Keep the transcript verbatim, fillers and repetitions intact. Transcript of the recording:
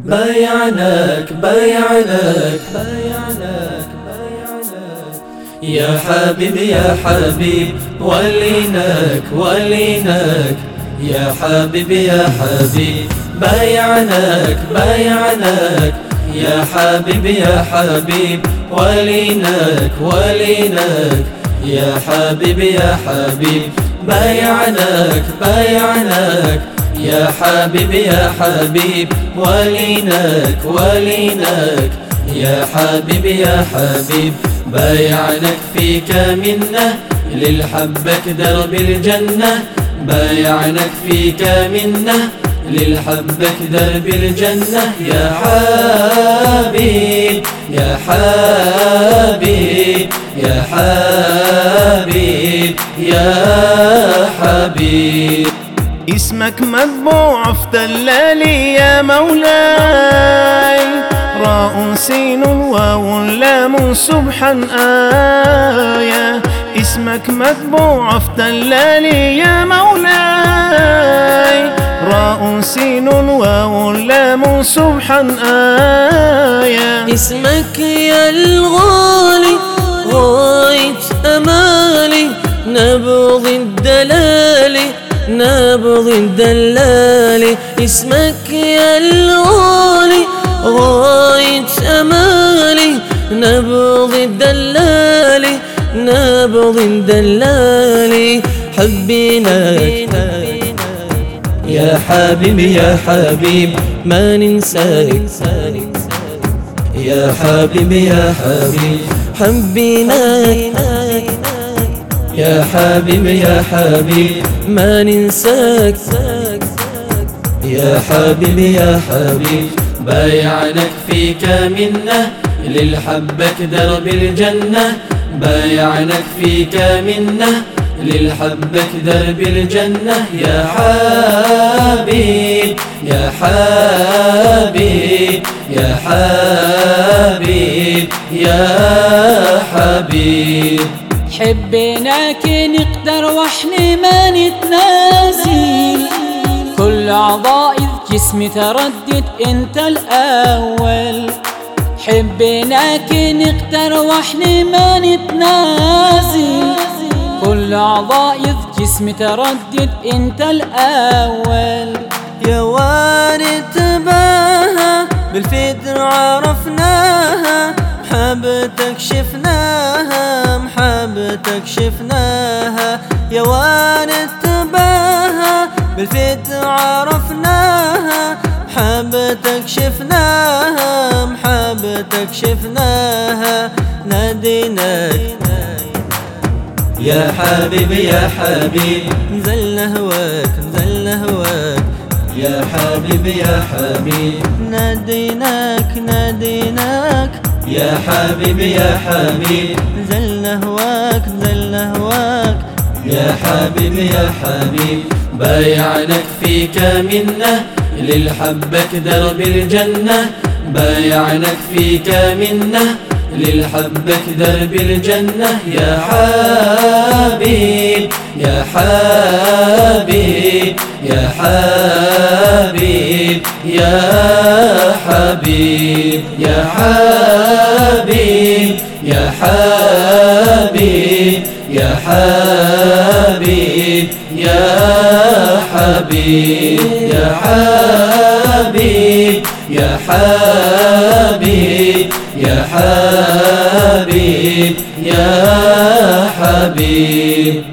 بايعناك بايعناك بايعناك بايعناك يا حبيب يا حبيب وليناك وليناك يا حبيب يا حبيب بايعناك بايعناك يا حبيب يا حبيب وليناك وليناك يا حبيب يا حبيب بايعناك بايعناك يا حبيب يا حبيب وليناك وليناك يا حبيب يا حبيب بايعناك فيك منه للحبك درب الجنة بايعناك فيك منه للحبك درب الجنة يا حبيب يا حبيب يا حبيب يا حبيب اسمك مطبوع في دلالي يا مولاي راء سين واو لام سبحان آية اسمك مطبوع في دلالي يا مولاي راء سين واو لام سبحان آية اسمك يا الغالي غاية أمالي نبض الدلال نبض الدلال اسمك يا الغالي غاية أمالي نبض الدلال نبض الدلال حبيناك يا حبيب يا حبيب ما ننساك يا حبيب يا حبيب حبيناك يا حبيب يا حبيب ما ننساك يا حبيب يا حبيب بايعناك فيك منه للحبك درب الجنة بايعناك فيك منه للحبك درب الجنة يا حبيب يا حبيب يا حبيب يا حبيب حبيناك نقدر واحنا ما نتنازل كل أعضاء الجسم تردد انت الأول حبيناك نقدر واحنا ما نتنازل كل أعضاء الجسم تردد انت الأول يا وارد تباها بالفدر عرفناها محبتك شفناها محبتك شفناها يا وارد تباها بالفدر عرفناها محبتك شفناها محبتك شفناها ناديناك يا حبيب يا حبيب نزلنا هواك نزلنا هواك يا حبيب يا حبيب ناديناك ناديناك يا حبيب يا حبيب نزلنا هواك نزلنا هواك يا حبيب يا حبيب بايعناك فيك منه للحبك درب الجنة بايعناك فيك منه للحبك درب الجنة يا حبيب يا حبيب يا حبيب يا حبيب يا حبيب يا حبيب يا حبيب يا حبيب يا حبيب يا حبيب يا حبيب يا حبيب